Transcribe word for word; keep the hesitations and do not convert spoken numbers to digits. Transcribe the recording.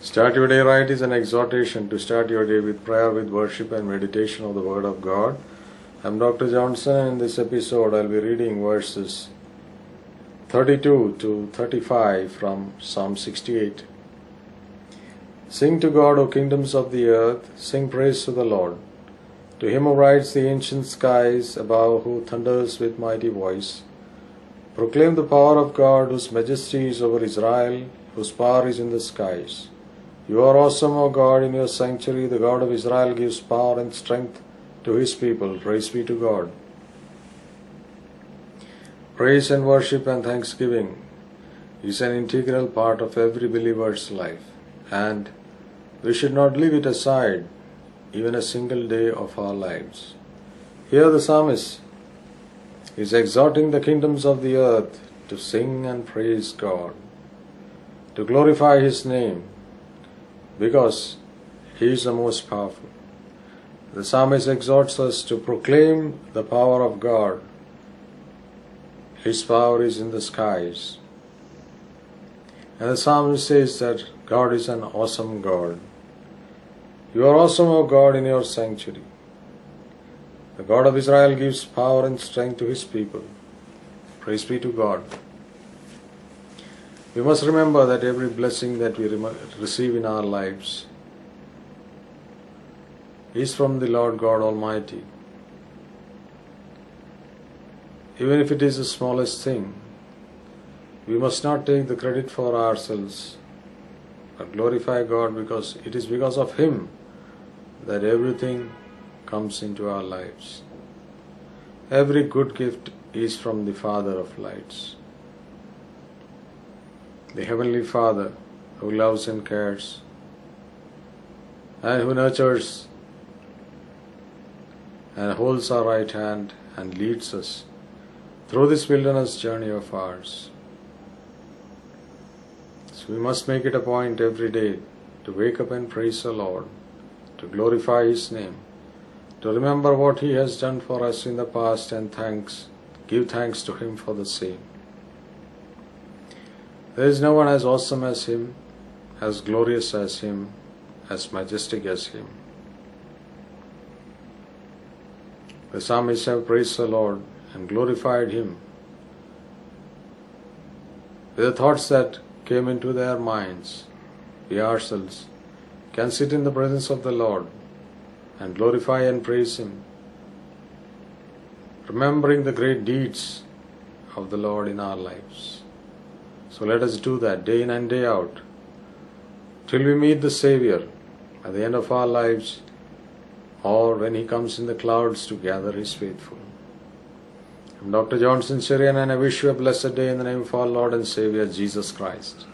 Start Your Day Right is an exhortation to start your day with prayer, with worship and meditation of the Word of God. I'm Doctor Johnson, and in this episode I'll be reading verses thirty-two to thirty-five from Psalm sixty-eight. Sing to God, O kingdoms of the earth, sing praise to the Lord. To Him who rides the ancient skies above, who thunders with mighty voice. Proclaim the power of God, whose majesty is over Israel, whose power is in the skies. You are awesome, O God, in your sanctuary. The God of Israel gives power and strength to His people. Praise be to God. Praise and worship and thanksgiving is an integral part of every believer's life, and we should not leave it aside even a single day of our lives. Here the psalmist is exhorting the kingdoms of the earth to sing and praise God, to glorify His name, because He is the most powerful. The psalmist exhorts us to proclaim the power of God. His power is in the skies. And the psalmist says that God is an awesome God. You are awesome, O God, in your sanctuary. The God of Israel gives power and strength to His people. Praise be to God. We must remember that every blessing that we receive in our lives is from the Lord God Almighty. Even if it is the smallest thing, we must not take the credit for ourselves, but glorify God, because it is because of Him that everything comes into our lives. Every good gift is from the Father of lights, the Heavenly Father, who loves and cares and who nurtures and holds our right hand and leads us through this wilderness journey of ours. So we must make it a point every day to wake up and praise the Lord, to glorify His name, to remember what He has done for us in the past, and thanks, give thanks to Him for the same. There is no one as awesome as Him, as glorious as Him, as majestic as Him. The psalmists have praised the Lord and glorified Him with the thoughts that came into their minds. We ourselves can sit in the presence of the Lord and glorify and praise Him, remembering the great deeds of the Lord in our lives. So let us do that day in and day out, till we meet the Savior at the end of our lives, or when He comes in the clouds to gather His faithful. I'm Doctor Johnson Syrian, and I wish you a blessed day in the name of our Lord and Savior Jesus Christ.